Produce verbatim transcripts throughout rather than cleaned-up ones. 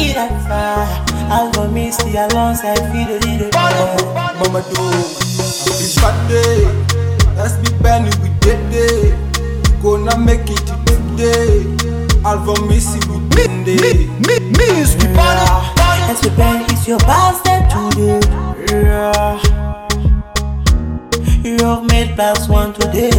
see that fire. I'll go miss the alongside feel the little Mama do, happy birthday. Let's be Benny with that day. Gonna make it today. I'll go miss you with Me, me, me, me is the party. Let's be Ben, it's your birthday today. Yeah. You have made plus one today.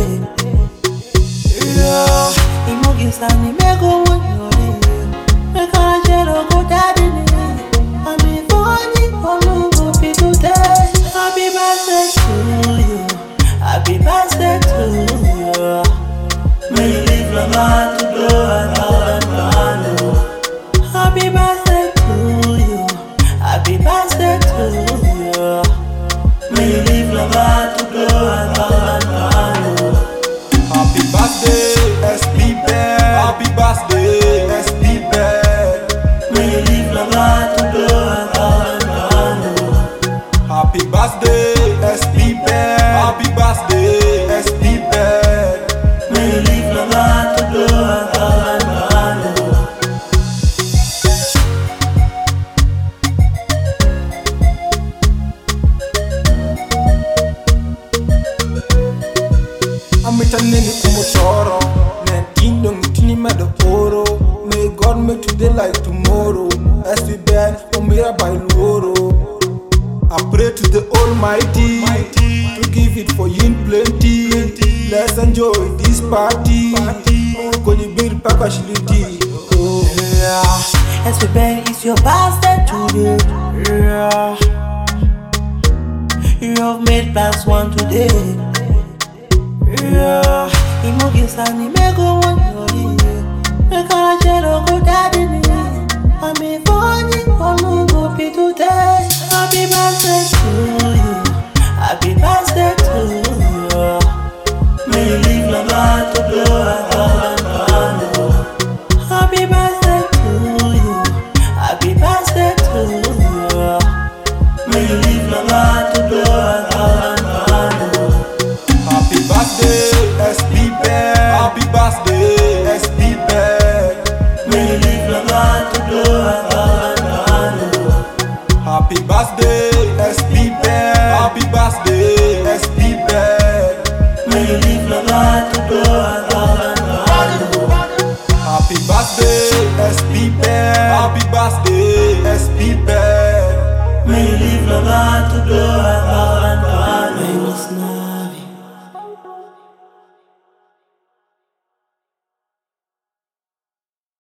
Yeah. Imogis and Imego one day. Make a jello go daddy. I'm be funny, I'm go be today. Happy birthday to you. Happy birthday to you. May you live long and to blow and out and blow. Happy birthday to you. Happy birthday to you. May you live long and to blow and out and blow. happy birthday, S P Ben. Happy birthday, S P Ben. May you live long and to blow and out and blow. Happy birthday, S P Ben. Happy birthday, S P Ben. May you live long and to blow and out and blow. I'm returning tomorrow. Nineteen don't tini mad oro. May God make today like tomorrow. S P Ben, Omira by Luoro. I pray to the Almighty to give it for you in plenty. Let's enjoy this party. Kwenye bir paka shiliti. Oh Yeah. Let's be Ben, it's your birthday today. Yeah. You have made plus one today. Yeah. Imogis and Imego one day.